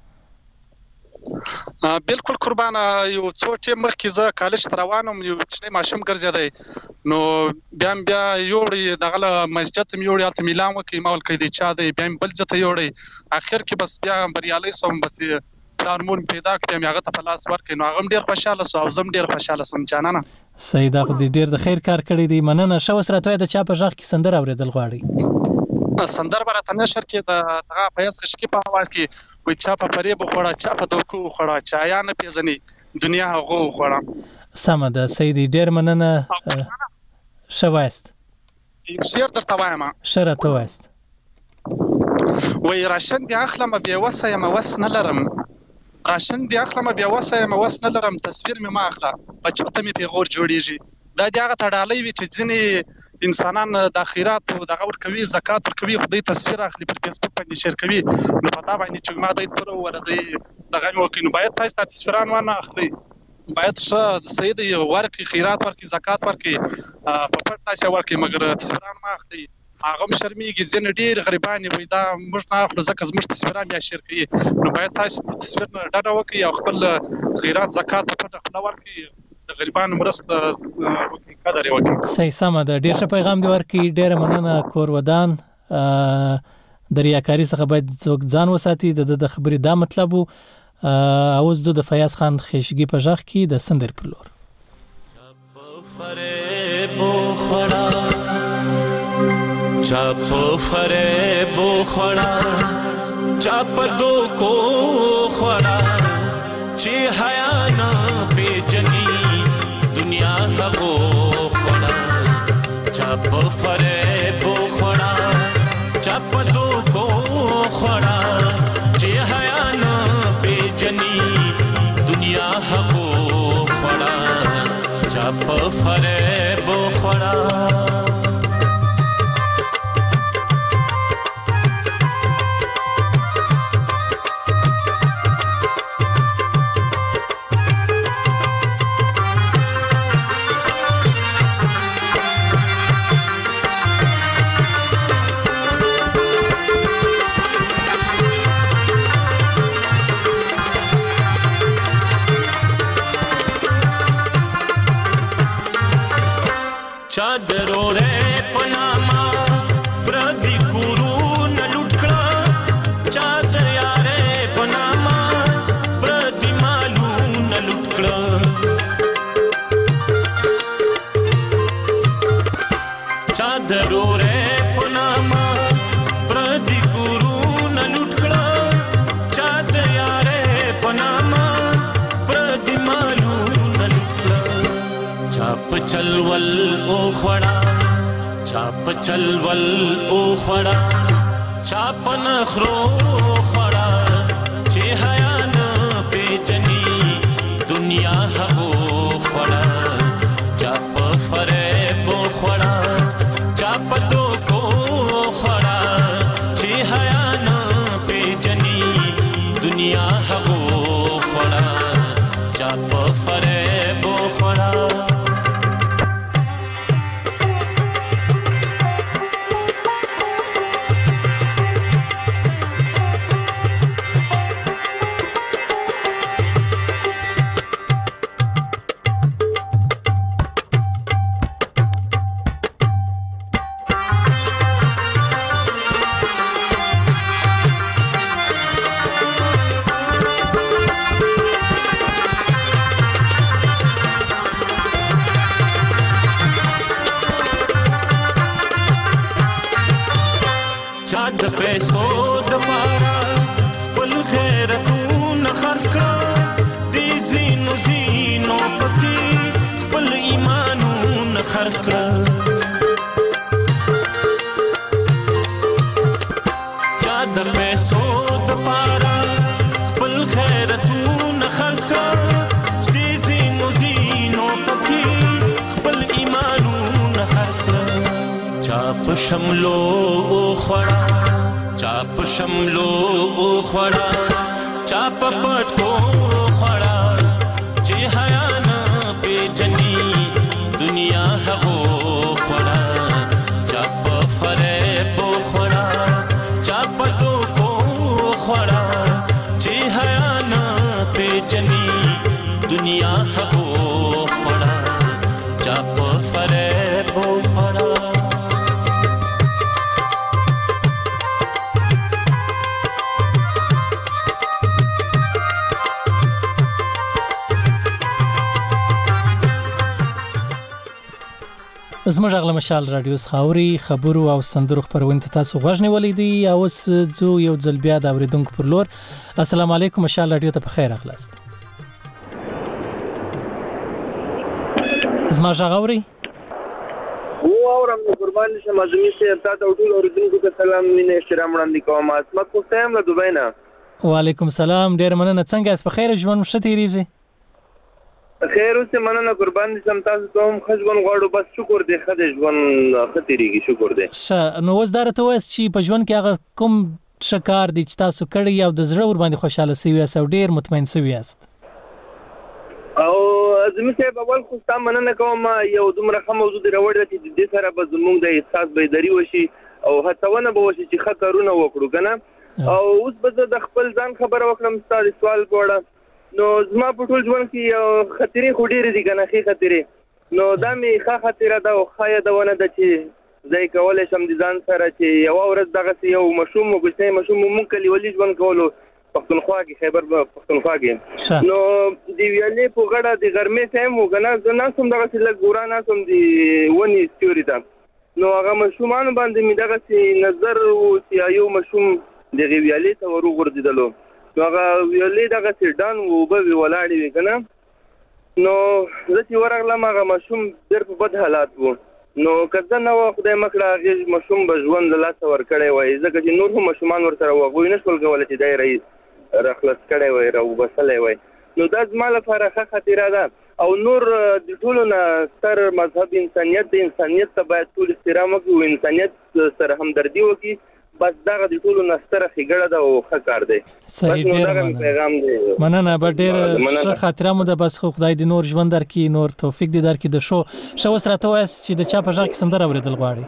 بالکل قربانه یو څو ټیم مخکې زه کالج ته روان وم یو کوچنی ماشوم ګرځېدی نو بیا هم بیا یوړی دغه له مسجد ته مې یوړی هلته مې اعلان وکړ ما ویل که د چا دی بیا مې بل ځای ته یوړی اخر کې بس بیا بریالی سوم بس پلار مور مې پیدا کړ بیا مې هغه ته په لاس ورکړې نو هغه هم ډېر خوشحاله سو او زه هم ډېر خوشحاله سوم جانانه صحیح دا خو دې ډېر د خیر کار کړی دی مننه ښه اوس راته وایه د چا په غږ کې سندره اورېدل غواړئ سندره به راته نشر کې د هغه فیض خشکي په آواز کې وایي چا په فریب وخوړه چا په دوکو وخوړه چایا نه پېژني دنیا هغو وخوړه سمه ده صحیح دی ډېر مننه ښه وایست یو شعر درته وایم ښه راته وایست وایي راشن دې اخلمه بېوسه یم وس نه لرم راشن دې اخلمه بېوسه یم وس نه لرم تصویر مې مه اخله بچو ته مې پیغور جوړېږي دا دې هغه ته ډالۍ وي چې ځینې انسانان د خیراتو دغه ورکوي زکات ورکوي خو دوی تصویر اخلي پر فیسبوک باندې شیر کوي نو په دا باندې چې ما دوی توره ووهله دوی دغه مې وکړي نو باید تاسو دا تصویران وانه اخلئ باید ښه صحیح دی ورکړي خیرات ورکړي زکات ورکړي په پټ تاسې ورکړي مګر تصویران مه اخلئ هغه هم شرمېږي ځینې ډېر غریبان وایي دا موږ نه اخلو ځکه زموږ تصویران بیا شیر کوي نو باید تاسو د تصویر نه ډډه وکړئ او خپل خیرات زکات په پټه خوله ورکړئ د غریبانو مرسته وکړي قدر یې وکړي صحیح سمه ده ډېر ښه پیغام دې ورکړي ډېره مننه کور ودان د ریاکاري څخه باید څوک ځان وساتي د د خبرې دا مطلب و اوس زه د فیاض خان خیشګي په غږ کې د سندرې پر لور چا په فریب وخوړه چا په دوکو وخوړه چې حیا نه پېژني دنیا هغو وخوړه چا په فریب وخوړه چا په دوکو وخوړه چې حیا نه پېژني دنیا هغو وخوړه چا په فریب وخوړه چادرو رے پناما پردی کورو نہ لٹکڑا چاد یارے پناما پردی مالو نہ لٹکڑا چلول او خړا چاپ چلول او خړا چاپ نخرو خړا چې حیا نه پیجنی دنیا هغو خړا چاپ فریب خړا چاپ تو کو خړا چې حیا نه پیجنی دنیا هغو خړا چاپ فریب خړا پیسو د پارا بل خیرتون خرج کړه دې زینو زینو پتی خپل ایمانون خرج کړه چا د پیسو د پارا بل خیرتون خرج کړه دې زینو زینو پتی خپل ایمانون خرج کړه چاپ شملو خړا چاپ شملو خړا چاپ پټ کو خړا چې حیا نه پیجنی دنیا هغو خړا چاپ فریب خړا چاپ تو کو خړا چې حیا نه پیجنی دنیا هغو خړا چاپ فریب خړا زموږ غل مشال رادیو خاوري خبرو او سندرو خبرونه تاسو غوښنه ولیدي او زو یو ځل بیا د اوریدونکو پر لور السلام علیکم مشال رادیو ته په خیر اخلاص زما غاوري او اورم قربان شم ازمی سه تاسو ټول اوریدونکو ته سلام مینه احترام وړاندې کوم اسمت کو سلام له دوبۍ نه وعلیکم السلام ډیر مننه څنګه اس په خیر ژوند شتیریږي خیر اوسه مننه قربان دي سم تاسو ته هم خجبن غواړو بس شکر دې خدای ژوند خطرېږي شکر دې ش نو وز دار ته وس چې په ژوند کې هغه کوم شکار دي چې تاسو کړی او د زړه ور باندې خوشاله سوي او ډیر مطمئن سوي است او زمي صاحب اول خو تاسو مننه کوم یو دومره ښه موضوع دی راوړل چې د دې سره به زموږ د احساس بیداری وشي او هڅونه به وشي چې ښه کارونه وکړو کنه او اوس به د خپل ځان خبره وکړم ستاسو سوال کوړه نو زما په ټول ژوند کې یو خطرې خو ډېرې دي کنه خې خطرې نو دا مې ښه خطره ده او ښه یادونه ده چې زه یې کولی شم د ځان سره چې یوه ورځ دغسې یو ماشوم و کوچنی ماشوم و مونږ کلیوالي ژوند کولو پښتونخوا کې خیبر پښتونخوا کې نو د ویالې په غاړه د غرمې ټایم و که نه زه ناست وم دغسې لږ ګوره ناست وم د ونې سیوري ته نو هغه ماشومانو باندې مې دغسې نظر و چې یو ماشوم دغې ویالې ته ور وغورځېدلو نو هغه ویالې دغسې ډان و اوبه وې ولاړې وې که نه نو زه چې ورغلم هغه ماشوم ډېر په بد حالات و نو که زه نه وه خدای مه کړه هغې ماشوم به ژوند له لاسه ورکړی وای ځکه چې نور هم ماشومان ورسره وو هغوی نه شول کولی چې دی راخلاص کړی وای راوبسلی وای نو دا زما لپاره ښه خاطره ده او نور د ټولو نه ستر مذهب انسانیت د انسانیت ته باید ټول احترام وکړي او انسانیت سره همدردي وکړي بس دغه د ټولو نه ستره ښېګړه ده او ښه کار دی صحیح ډېره مننه به ډېر ښه خاطره مو ده بس خو خدای دې نور ژوند درکړي نور توفیق دې درکړي د ښو ښه اوس راته ووایاست چې د چا په غږ کې سندره اورېدل غواړئ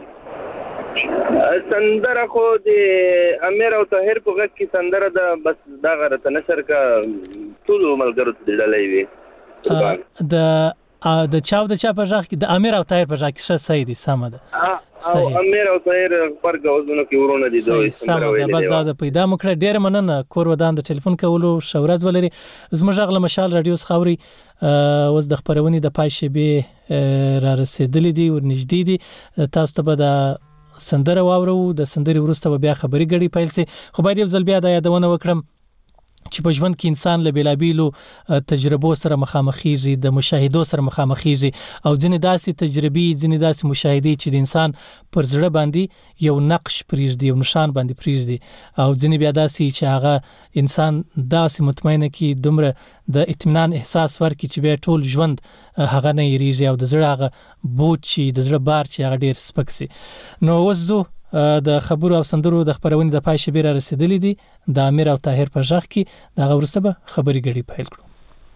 سندره خو د امیر او طاهر په غږ کې سندره ده بس دغه راته نشر کا ټولو ملګرو ته د ډالۍ وي د د چا د چا په غږ کې د امیر او طاهر په غږ کې ښه صحیح دي سمه ده او امیر او طاهر پر غوځونو کې ورونه دي دوی سمه ده بس دا د پیدا مکړه ډېر مننه کور ودان د ټلیفون کولو شورز ولري زموږ غل مشال رادیو خاوري اوس د خبرونې د پای شبي را رسیدلې دي ورنږدې دي تاسو ته به د سندره واورو د سندري ورسته بیا خبري غړي پیل سي خو باید یو ځل بیا د یادونه وکړم چې په ژوند کې انسان له بیلابیلو تجربو سره مخامخېږي، د مشاهدو سره مخامخېږي او ځینې داسې تجربې، ځینې داسې مشاهدې چې د انسان پر زړه باندې یو نقش پرېږدي، یو نشان باندې پرېږدي، او ځینې بیا داسې چې هغه انسان داسې مطمئنه کې دومره د اطمینان احساس ورکړي چې بیا ټول ژوند هغه نه یریږي او د زړه هغه بوج چې د زړه بار چې هغه ډېر سپک سي. نو اوس زه د خبرو او سندرو د خبرونې د پای شبیر رسیدلې دي د امیر او طاهر په ژغ کې دا ورسته به خبري غړي پیل کړو.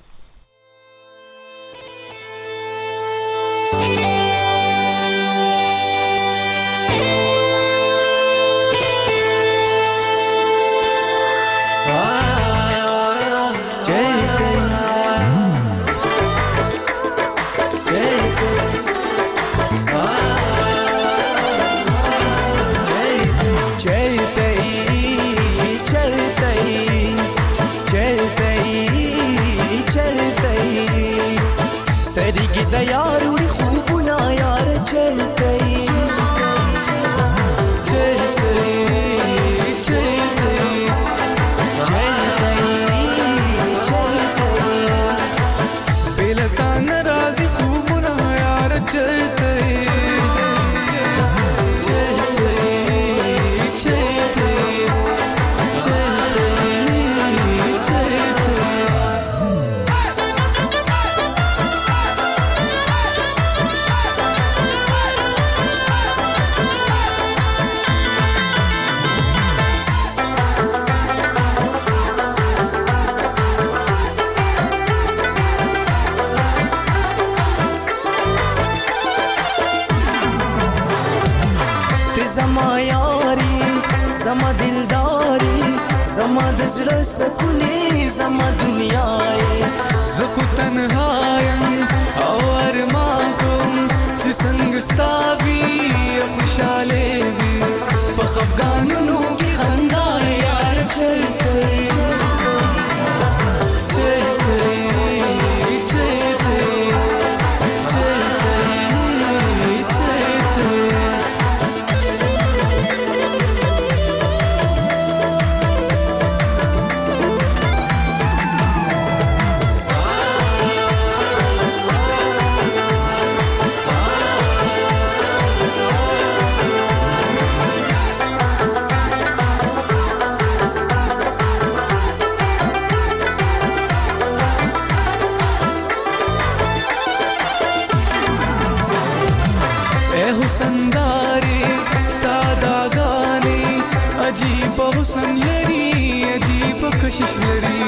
زړه سکونی زما دنیا زه خو تنهایم او ارمان کوم چې څنګه ستا وي خوشاله وي په خفګانونو کې خندا یار چلته حسن لري عجیب کشش لري